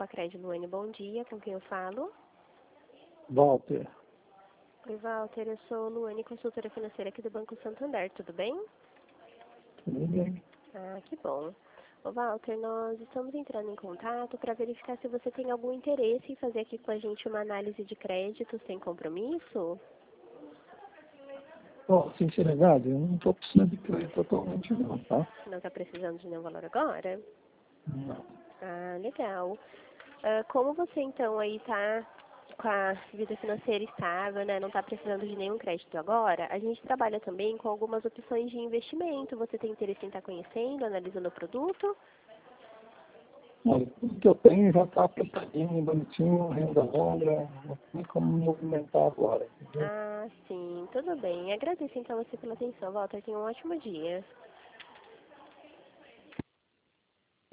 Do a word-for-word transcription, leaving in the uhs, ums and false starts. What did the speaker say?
Cred Luane, bom dia. Com quem eu falo? Walter. Oi, Walter. Eu sou Luane, consultora financeira aqui do Banco Santander. Tudo bem? Tudo bem? Ah, que bom. Ô, Walter, nós estamos entrando em contato para verificar se você tem algum interesse em fazer aqui com a gente uma análise de crédito sem compromisso. Bom, sinceridade, eu não estou precisando de crédito atualmente não, tá? Não está precisando de nenhum valor agora? Não. Ah, legal. Ah, como você, então, aí está com a vida financeira estável, né? Não está precisando de nenhum crédito agora, a gente trabalha também com algumas opções de investimento. Você tem interesse em estar conhecendo, analisando o produto? Olha, tudo que eu tenho já está apertadinho, bonitinho, renda longa, não tem como movimentar agora, entendeu? Ah, sim, tudo bem. Agradeço, então, você pela atenção, Walter. Tenha um ótimo dia.